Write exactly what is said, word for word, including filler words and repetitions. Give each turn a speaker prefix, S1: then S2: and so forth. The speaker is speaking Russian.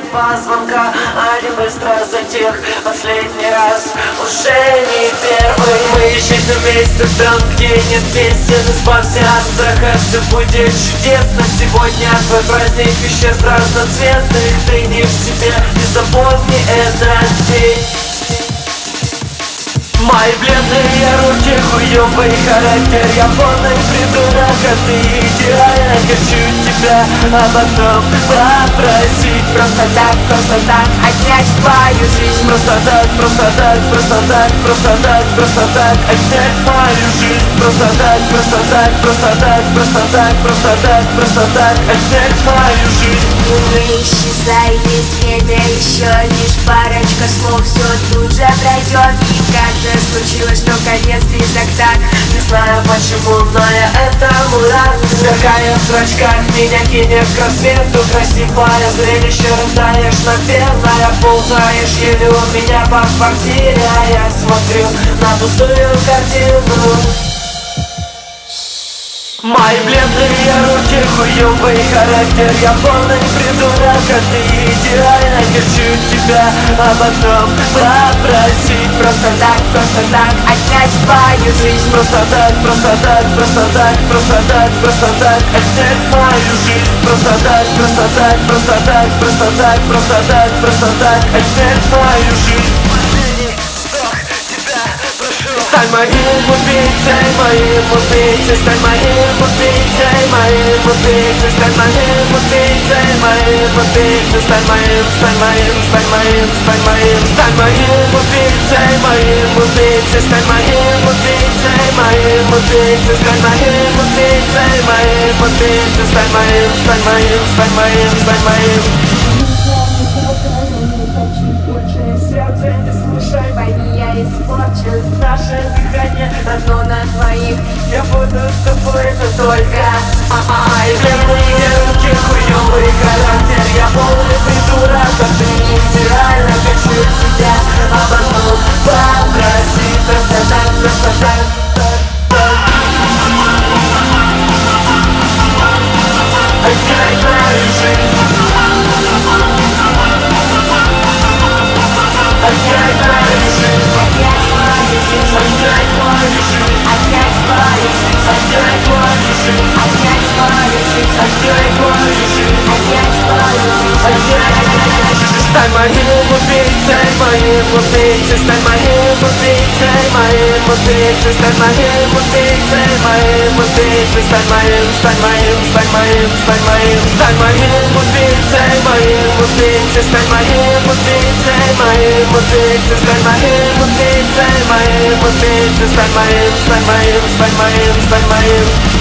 S1: два звонка, они быстро затих. Последний раз уже не первый. Мы исчезнем вместе там, где нет песен. Избавься от страха, все будет чудесно. Сегодня твой праздник исчез разноцветных. Ты не в себе, не запомни этот день. Мои бледные руки, хуёвый характер. Я полный придурок, а ты идеально. Хочу тебя, а потом попросить просто так, просто так отнять твою жизнь. Просто так, просто так, просто так, просто так, просто так отнять мою жизнь. Просто так, просто так, просто так, просто так, просто так, просто так отнять мою жизнь.
S2: Не исчезай без света, еще лишь парочка слов, все тут же пройдет. И как же случилось, что конец близок так?
S1: Не знаю почему, но я этому рад. Сверкая в зрачках, меня кинет к рассвету. Красивое зрелище, рыдаешь напевно. Ползаешь еле у меня по квартире, а я смотрю на пустую картину. Мои бледные руки, хуёвый характер. Я полный придурок, а ты идеально. Хочу тебя, а потом попросить просто так, просто так отнять твою жизнь. Просто так, просто так, просто так, просто так, просто так отнять мою жизнь. Просто так, просто так, просто так, просто так, просто так, просто так отнять мою жизнь. Стань моим убийцей, моим убийцей, стань моим убийцей, моим убийцей, стань моим убийцей, моим убийцей, стань моим, стань моим, стань моим, стань моим, стань моим убийцей, моим убийцей, стань моим убийцей, моим убийцей, стань моим убийцей, моим убийцей, стань моим, стань моим, стань моим, стань моим. Сердце не слушай, пойми, я испорчен. Наше дыхание одно на двоих. Я буду с тобой, но только ай, бледные руки, хуёвый характер. Я полный придурок, а ты идеально. Хочу тебя, а потом попросить просто так, просто так, так, так. Отдай мою жизнь. Отдай мою жизнь. Отдай мою жизнь. Отдай мою жизнь. Отдай мою жизнь. Отдай мою жизнь. Отдай мою жизнь. Отдай мою жизнь. Стань моим убийцей, моим убийцей, стань моим убийцей, моим убийцей, стань моим убийцей, моим убийцей, стань моим, стань моим, стань моим, стань моим, стань моим убийцей, моим убийцей, стань моим убийцей, моим убийцей, стань моим убийцей, моим убийцей, стань моим, стань моим, стань моим, стань моим.